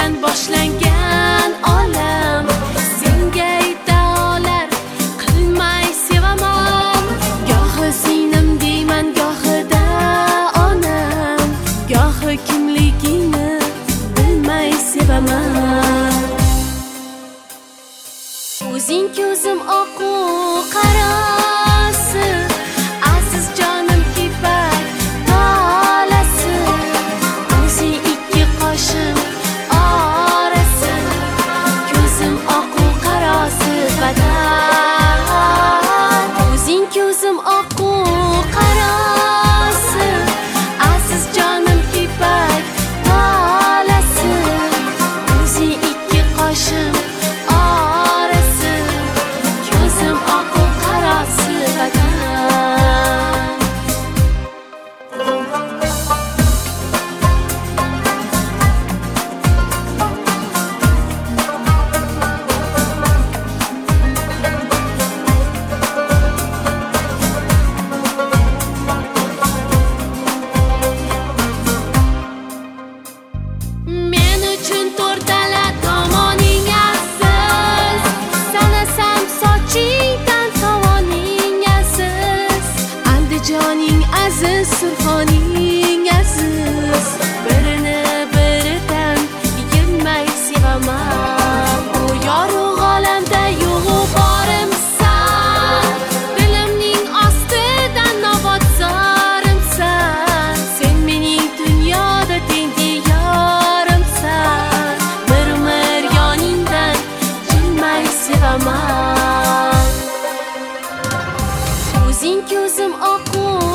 sendan boshlangan olam. Senga iddaolar qilmay sevaman. Gohi singlim deyman, gohida onam, gohi kimligingni bilmay sevaman. O'zing ko'zim oqu qarasi, aziz jonim ipak tolasi. O'zing ikki qoshim orasi, ko'zim oqu qarasi badan. O'zing ko'zim oqu qarasi, aziz jonim ipak tolasi. O'zing ikki qoshim orasi, ko'zim oqu qarasi badan. Men uchun to'rtala tomoning aziz, sanasam sochingdan tovoning aziz. Andijoning aziz, Surxoning aziz. Birini biridan yilmay sevaman. Bu yorug' olamda yo'g'u borimsan, dilimning ostidan nobodzorimsan. Sen mening dunyoda tengi yorimsan. Bir umr yoningdan jilmay sevaman. O'zing ko'zim oqu